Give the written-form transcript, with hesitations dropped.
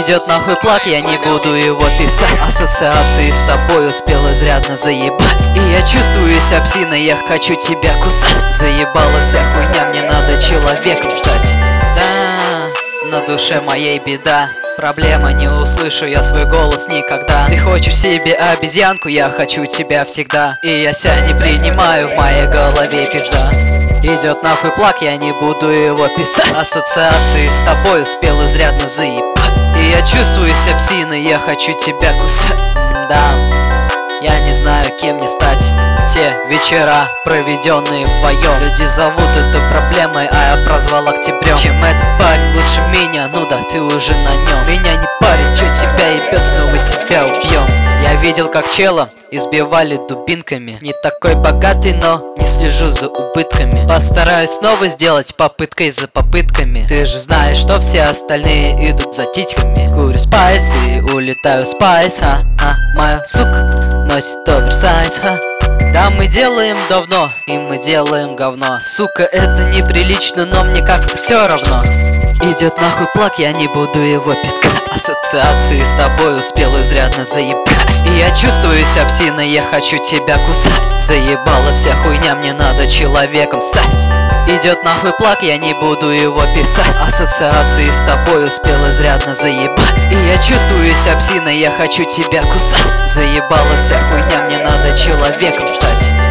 Идет нахуй плак, я не буду его писать. Ассоциации с тобой успел изрядно заебать. И я чувствую себя псиной, я хочу тебя кусать. Заебала вся хуйня, мне надо человеком стать. Да, на душе моей беда. Проблема, не услышу я свой голос никогда. Ты хочешь себе обезьянку, я хочу тебя всегда. И я ся не принимаю, в моей голове пизда. Идет нахуй плак, я не буду его писать. Ассоциации с тобой успел изрядно заебать. И я чувствую себя псиной, я хочу тебя кусать. Да, я не знаю, кем мне стать. Те вечера, проведенные вдвоем, люди зовут это проблемой, а я прозвал октябрем. Чем этот парень лучше меня, ну да ты уже на нем. Меня не парень, чё тебя ебет, снова себя убьем. Я видел, как чела избивали дубинками. Не такой богатый, но не слежу за убытками. Постараюсь снова сделать попыткой за попытками. Ты же знаешь, что все остальные идут за титьками. Курю спайс и улетаю спайс, моя сука носит оверсайз, Да, мы делаем давно, и мы делаем говно. Сука, это неприлично, но мне как-то все равно. Идет нахуй плак, я не буду его пискать. Ассоциации с тобой успел изрядно заебать. И я чувствую себя псиной, я хочу тебя кусать. Заебала вся хуйня, мне надо человеком стать. Идет нахуй плак, я не буду его писать. Ассоциации с тобой успел изрядно заебать. И я чувствую себя псиной, я хочу тебя кусать. Заебала вся хуйня, мне надо человеком стать.